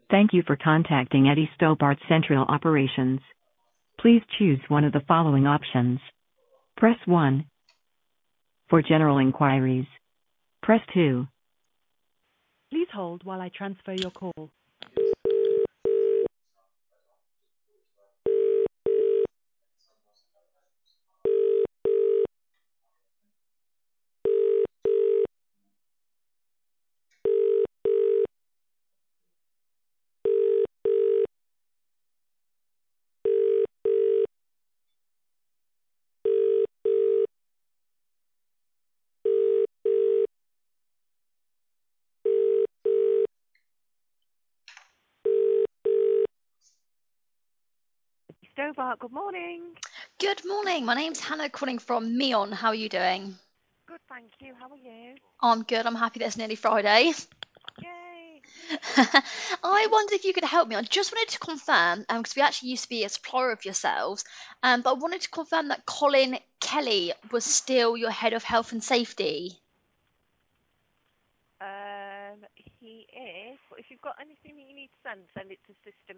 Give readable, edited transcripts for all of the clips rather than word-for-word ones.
Thank you for contacting Eddie Stobart Central Operations. Please choose one of the following options. Press 1 for general inquiries. Press 2. Please hold while I transfer your call. Stobart, good morning. Good morning. My name's Hannah calling from Meon. How are you doing? Good, thank you. How are you? I'm good. I'm happy that it's nearly Friday. Yay! I wondered if you could help me. I just wanted to confirm, because we actually used to be a supplier of yourselves, but I wanted to confirm that Colin Kelly was still your head of health and safety. He is, but if you've got anything that you need to send it to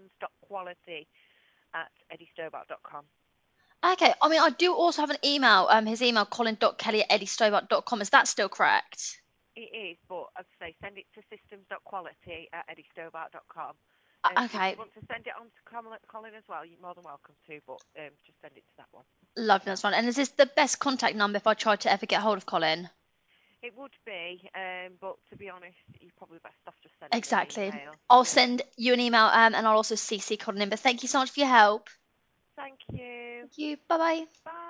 systems.quality@eddystobart.com. Okay. I mean, I do also have an email. His email, colin.kelly@eddystobart.com. Is that still correct? It is, but as I say, send it to systems.quality@eddystobart.com. If Okay. you want to send it on to Colin as well, you're more than welcome to, but just send it to that one. Lovely. That's fine. And is this the best contact number if I tried to ever get hold of Colin? It would be, but to be honest, you're probably best off just sending an Exactly. email. I'll Yeah. send you an email, and I'll also CC Colin in. But thank you so much for your help. Thank you. Thank you. Bye bye. Bye.